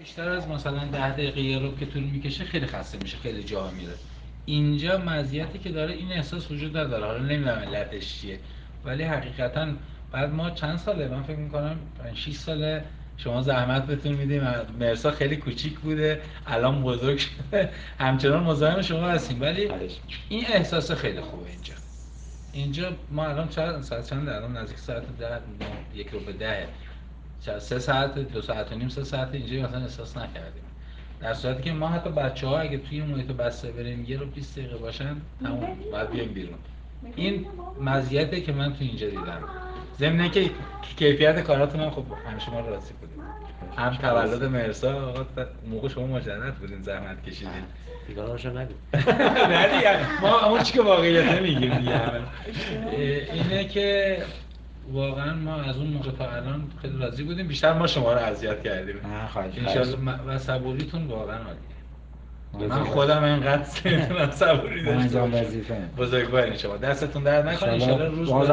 بیشتر از مثلا 10 دقیقه یه رو که طول میکشه خیلی خسته میشه، خیلی جا میره. اینجا مزیتی که داره این احساس وجود نداره، حالا نمیدونم علتش چیه، ولی حقیقتا بعد ما چند ساله، من فکر میکنم 5 6 ساله شما زحمت بهتون میدیم. مرسا خیلی کوچیک بوده الان بزرگ شده، همچنان مزاحم شما هستیم، ولی این احساس خیلی خوبه اینجا. اینجا ما الان ساعت چنده؟ الان نزدیک ساعت 10، 1 رو به 10. 3 ساعت، 2 ساعت و نیم، 3 ساعت اینجا مثلا احساس نکردیم. در صورتی که ما حتی بچه‌ها اگه توی محیط بسته بریم 1 رو 20 دقیقه باشن تموم، بعد بیایم بیرون. این مزیته که من تو اینجا دیدم. ضمن اینکه کیفیت کاراتون هم خب همیشه ما رو راضی کنید. هم تولد مرسا آقا، موقع شما مجرد بودین، زحمت کشیدین. دیگه هاشو نگو. نه دیگه، ما اون چی که واقعیت میگیم دیگه. اینه که واقعا ما از اون موقع تا الان خیلی راضی بودیم، بیشتر ما شما رو اذیت کردیم. انشالله و صبوریتون واقعا عالیه. من خودم اینقدر نمیتونم صبوری داشته باشم. بزرگوارین شما، دستتون درد نکنه. ان شاء الله روز